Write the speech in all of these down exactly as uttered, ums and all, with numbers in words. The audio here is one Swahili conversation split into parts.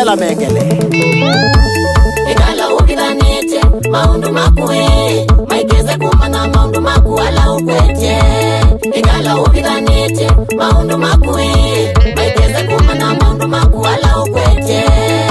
Stella Mengele. Igala ukidanite maundu makue maikeze kumana maundu maku ala ukwete. Igala ukidanite maundu makue maikeze kumana maundu maku ala ukwete.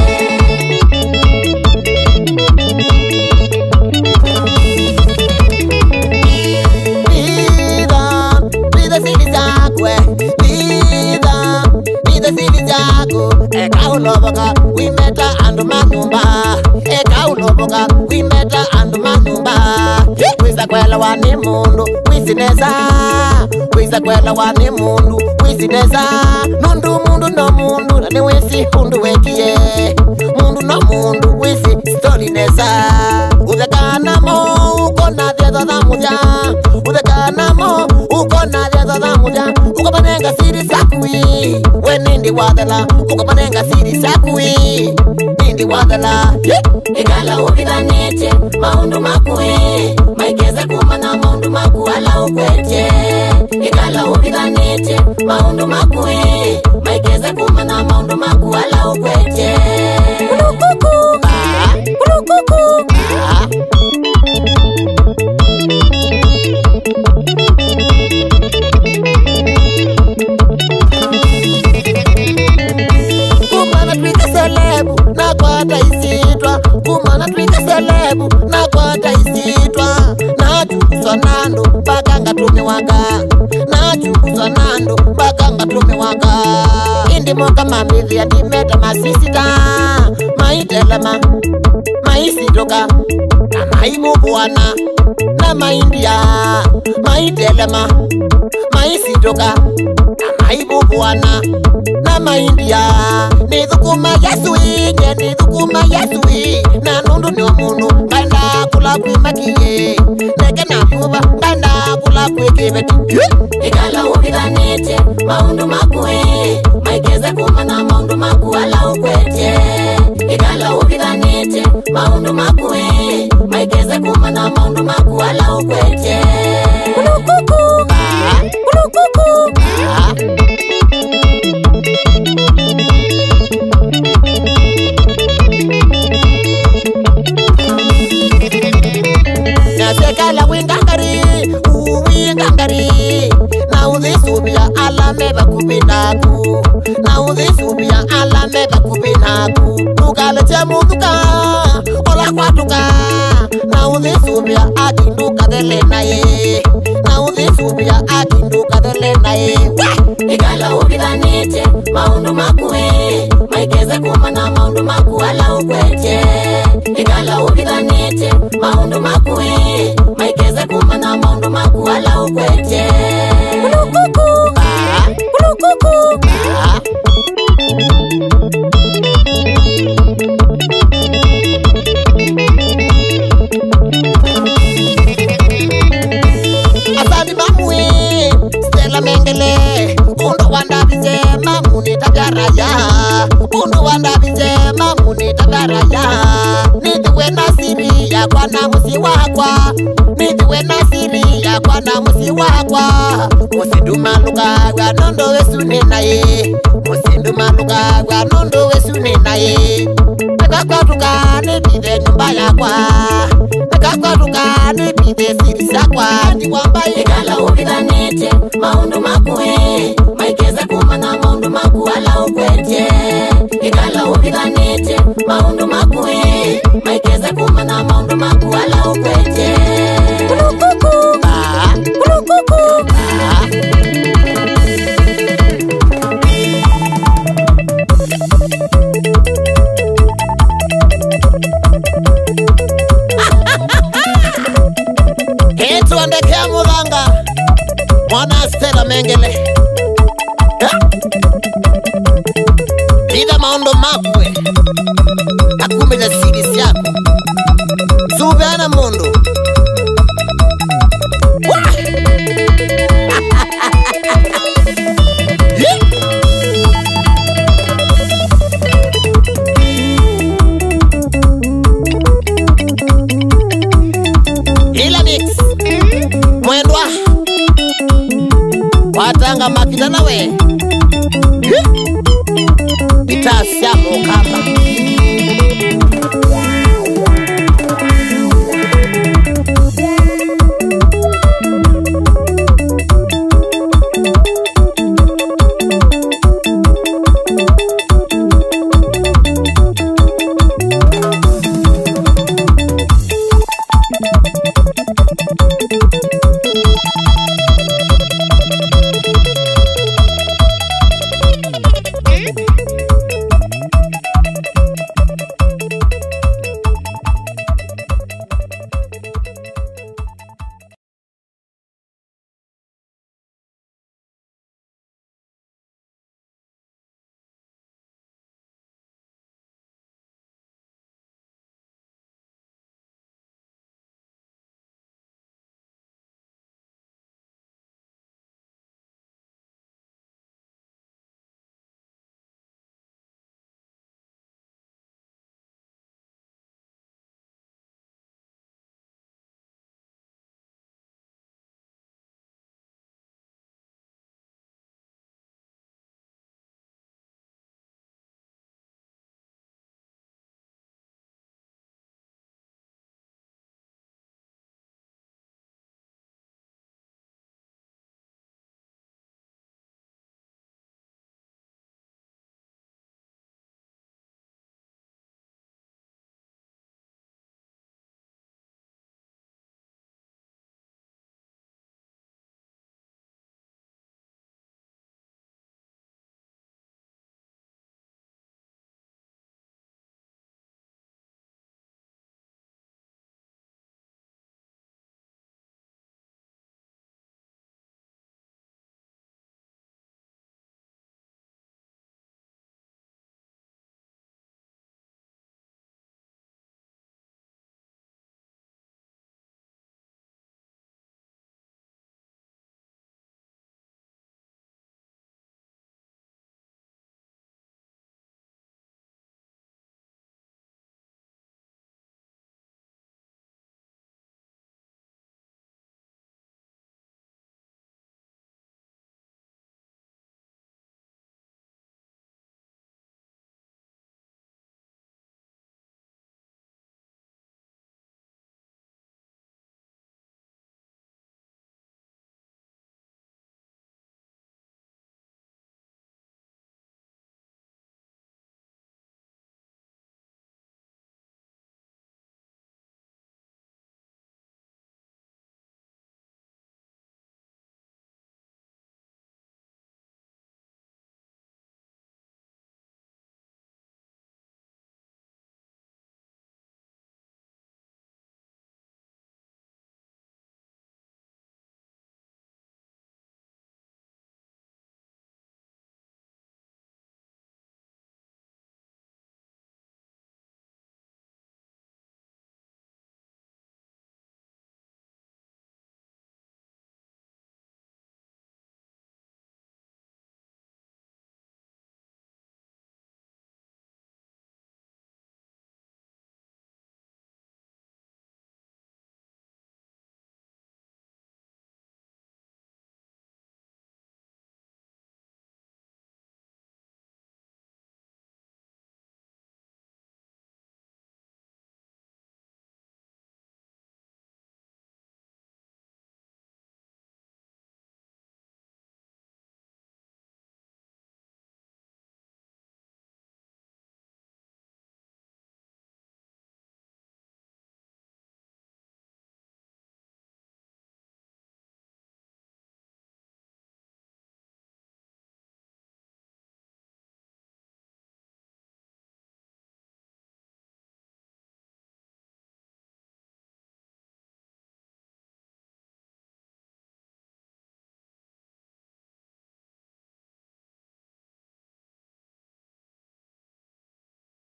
Vida, vida sili zakwe. Vida, vida sili zako. Eka uloboka, we met and manumba. Eka uloboka, we met and manumba. Wiza kwela wani mundu, wizineza. Wiza kwela wani mundu, wizineza. Nundu mundu no mundu, nani wisi hundu wekie. Mundu no mundu, wisi story neza. Udekana mo, uko na dhedo da muja. Udekana mo, uko na dhedo da muja. Uko panenga siri sakui, we nindi wadala. Uko panenga siri sakui, nindi wadala. Igala ukidanite maundu makue maikeze kumana maundu maku ala ukwete. Igala ukidanite maundu makue maikeze kumana maundu maku ala ukwete. Kulukuku, ah, kulukuku, ah. Kumana twika selebu na kwata isitwa. Kumana twika selebu na kwata isitwa. Nachukuswa nando mpaka ngatumi waka. Nachukuswa nando mpaka ngatumi waka. Indi moka mamithi ya dimeta masisita. Maitelema, maisitoka na maimubuana na maindia. Maitelema, maisitoka na maimubuana na maindia. Nithukuma yasui, nye nithukuma yasui. Na nundu ni omundu, kanda kula kwimakie. Neke na kuba, kanda kula kwikibeti. Igala ukidanite maundu makue maikeze kumana maundu maku ala ukwete. Igala ukidanite maundu makue maikeze kumana maundu maku ala ukwete. Kulukuku, ah, kulukuku, ah. Nasekala wingangari, uwingangari. Na udhisubia alame bakubinaku. Na udhisubia alame bakubinaku. Nukaleche muduka, ola kwatuka. Na udhisubia akinduka dele naye. Na udhisubia akinduka dele naye. Igala ukidanite maundu makue maikeze kumana maundu maku ala ukwete. Igala ukidanite maundu makue maikeze kumana maundu maku ala ukwete. Kulukuku, ah, kulukuku, ah. Asani mamui, Stella Mengele. Undu wanda bize mamuni tagaraya. Undu wanda bize mamuni tagaraya. Nithiwe na siri ya kwa na musi wakwa. Nithiwe na siri ya kwa na musi wakwa. Musiduma luka wa nondo wesu ninaye. Musiduma luka wa nondo wesu ninaye. Nekakwatuka nipide nyumba yakwa. Nekakwatuka nipide siri sakwa. Ndiwamba Igala ukidanite maundu makue maikeze kumana maundu maku ala ukwete. Igala ukidanite maundu makue maikeze kumana maundu maku ala ukwete. kulukuku, ah, kulukuku, ah. Hetu andekea muganga mwana Stella Mengele. Ida maondo makwe akume za siri yako. Zubeana mundu. Ila mix mwendwa watanga makita nawe. Itasi ya mokamba.